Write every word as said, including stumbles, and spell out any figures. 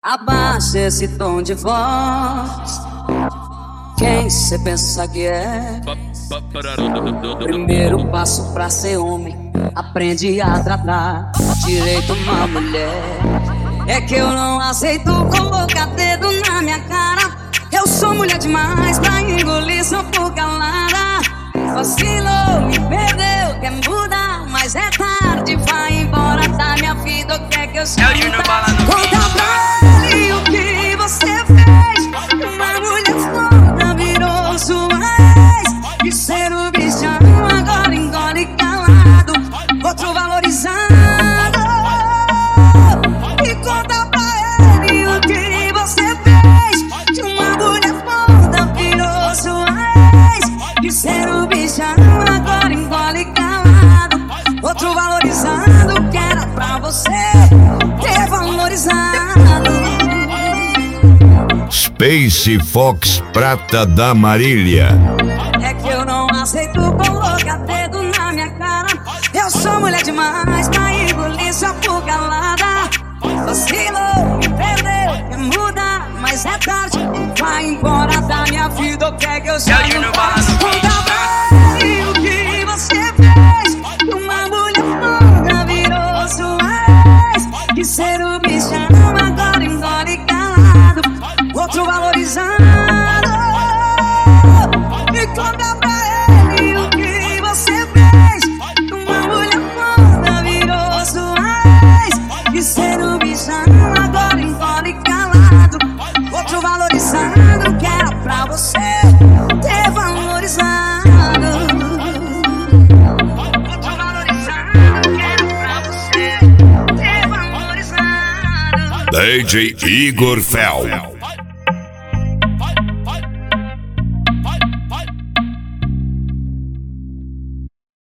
Abaixa esse tom de voz. Quem cê pensa que é? Primeiro passo pra ser homem, aprende a tratar direito uma mulher. É que eu não aceito colocar dedo na minha cara. Eu sou mulher demais pra engolir só por calada. Vacilou, me perdeu, quer mudar, mas é tarde, vai embora da minha vida. O que é que eu sou? Conta pra ele o que você fez. Uma mulher foda virou sua ex. De ser o bichão, agora engole calado, outro valorizando. E conta pra ele o que você fez. De uma mulher foda virou sua ex. De ser o bichão, agora engole calado, outro valorizando. Que era pra você ter valorizado. Space Fox Prata da Marília. É que eu não aceito colocar dedo na minha cara. Eu sou mulher demais pra engolir sua por calada. Vacilou, me perdeu, quer mudar, mas é tarde, vai embora da minha vida. O que é que eu sou? Conta pra ele o que você fez. Uma mulher foda virou sua ex. De ser o bichão, agora engole calado, outro valorizando. E conta pra ele o que você fez. Uma mulher foda virou sua ex. De ser o bichão, agora engole calado, outro valorizando. Que era pra você ter valorizado. Outro valorizando. Que era pra você ter valorizado. D J Igor Fel.